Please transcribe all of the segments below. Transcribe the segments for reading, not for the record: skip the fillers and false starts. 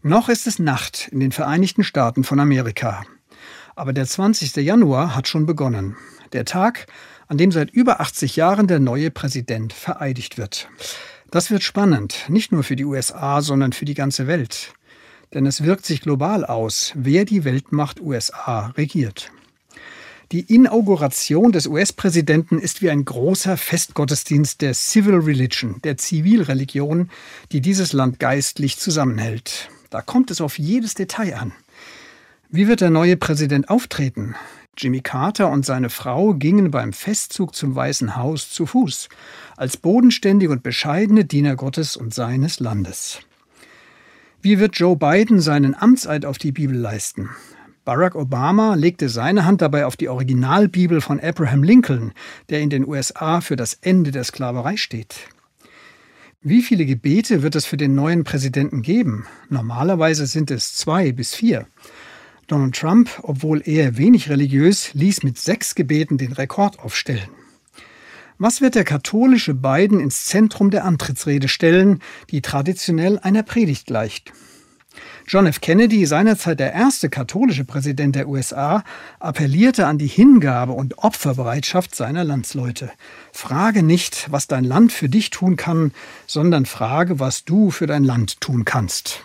Noch ist es Nacht in den Vereinigten Staaten von Amerika. Aber der 20. Januar hat schon begonnen. Der Tag, an dem seit über 80 Jahren der neue Präsident vereidigt wird. Das wird spannend, nicht nur für die USA, sondern für die ganze Welt. Denn es wirkt sich global aus, wer die Weltmacht USA regiert. Die Inauguration des US-Präsidenten ist wie ein großer Festgottesdienst der Civil Religion, der Zivilreligion, die dieses Land geistlich zusammenhält. Da kommt es auf jedes Detail an. Wie wird der neue Präsident auftreten? Jimmy Carter und seine Frau gingen beim Festzug zum Weißen Haus zu Fuß, als bodenständige und bescheidene Diener Gottes und seines Landes. Wie wird Joe Biden seinen Amtseid auf die Bibel leisten? Barack Obama legte seine Hand dabei auf die Originalbibel von Abraham Lincoln, der in den USA für das Ende der Sklaverei steht. Wie viele Gebete wird es für den neuen Präsidenten geben? Normalerweise sind es 2 bis 4. Donald Trump, obwohl eher wenig religiös, ließ mit 6 Gebeten den Rekord aufstellen. Was wird der katholische Biden ins Zentrum der Antrittsrede stellen, die traditionell einer Predigt gleicht? John F. Kennedy, seinerzeit der erste katholische Präsident der USA, appellierte an die Hingabe und Opferbereitschaft seiner Landsleute. Frage nicht, was dein Land für dich tun kann, sondern frage, was du für dein Land tun kannst.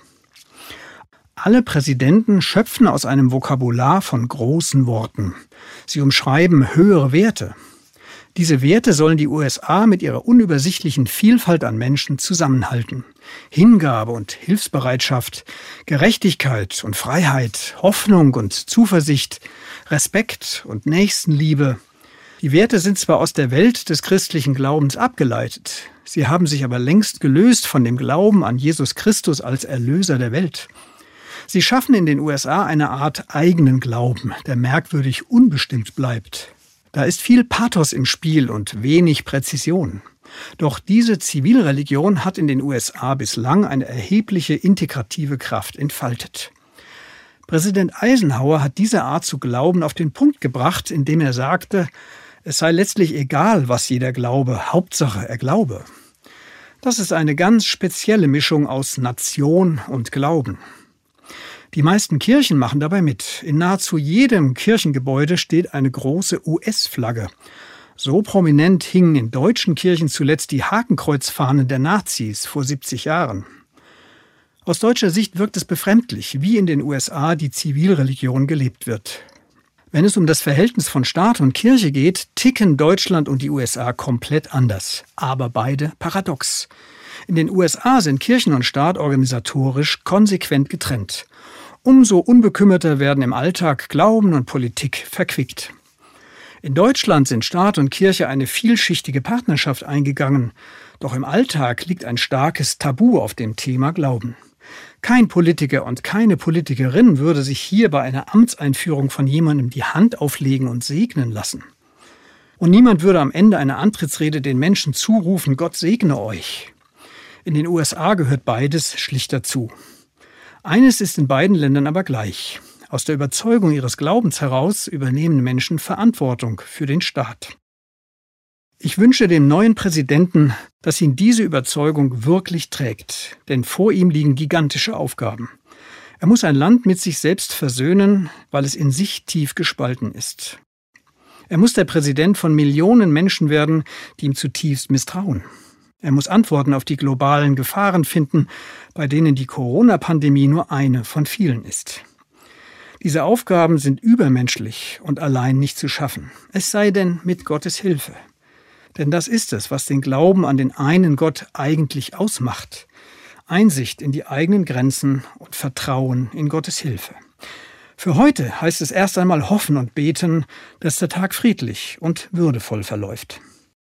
Alle Präsidenten schöpfen aus einem Vokabular von großen Worten. Sie umschreiben höhere Werte. Diese Werte sollen die USA mit ihrer unübersichtlichen Vielfalt an Menschen zusammenhalten. Hingabe und Hilfsbereitschaft, Gerechtigkeit und Freiheit, Hoffnung und Zuversicht, Respekt und Nächstenliebe. Die Werte sind zwar aus der Welt des christlichen Glaubens abgeleitet, sie haben sich aber längst gelöst von dem Glauben an Jesus Christus als Erlöser der Welt. Sie schaffen in den USA eine Art eigenen Glauben, der merkwürdig unbestimmt bleibt. Da ist viel Pathos im Spiel und wenig Präzision. Doch diese Zivilreligion hat in den USA bislang eine erhebliche integrative Kraft entfaltet. Präsident Eisenhower hat diese Art zu glauben auf den Punkt gebracht, indem er sagte, es sei letztlich egal, was jeder glaube, Hauptsache er glaube. Das ist eine ganz spezielle Mischung aus Nation und Glauben. Die meisten Kirchen machen dabei mit. In nahezu jedem Kirchengebäude steht eine große US-Flagge. So prominent hingen in deutschen Kirchen zuletzt die Hakenkreuzfahnen der Nazis vor 70 Jahren. Aus deutscher Sicht wirkt es befremdlich, wie in den USA die Zivilreligion gelebt wird. Wenn es um das Verhältnis von Staat und Kirche geht, ticken Deutschland und die USA komplett anders. Aber beide paradox. In den USA sind Kirchen und Staat organisatorisch konsequent getrennt. Umso unbekümmerter werden im Alltag Glauben und Politik verquickt. In Deutschland sind Staat und Kirche eine vielschichtige Partnerschaft eingegangen. Doch im Alltag liegt ein starkes Tabu auf dem Thema Glauben. Kein Politiker und keine Politikerin würde sich hier bei einer Amtseinführung von jemandem die Hand auflegen und segnen lassen. Und niemand würde am Ende einer Antrittsrede den Menschen zurufen, Gott segne euch. In den USA gehört beides schlicht dazu. Eines ist in beiden Ländern aber gleich. Aus der Überzeugung ihres Glaubens heraus übernehmen Menschen Verantwortung für den Staat. Ich wünsche dem neuen Präsidenten, dass ihn diese Überzeugung wirklich trägt, denn vor ihm liegen gigantische Aufgaben. Er muss ein Land mit sich selbst versöhnen, weil es in sich tief gespalten ist. Er muss der Präsident von Millionen Menschen werden, die ihm zutiefst misstrauen. Er muss Antworten auf die globalen Gefahren finden, bei denen die Corona-Pandemie nur eine von vielen ist. Diese Aufgaben sind übermenschlich und allein nicht zu schaffen. Es sei denn mit Gottes Hilfe. Denn das ist es, was den Glauben an den einen Gott eigentlich ausmacht. Einsicht in die eigenen Grenzen und Vertrauen in Gottes Hilfe. Für heute heißt es erst einmal hoffen und beten, dass der Tag friedlich und würdevoll verläuft.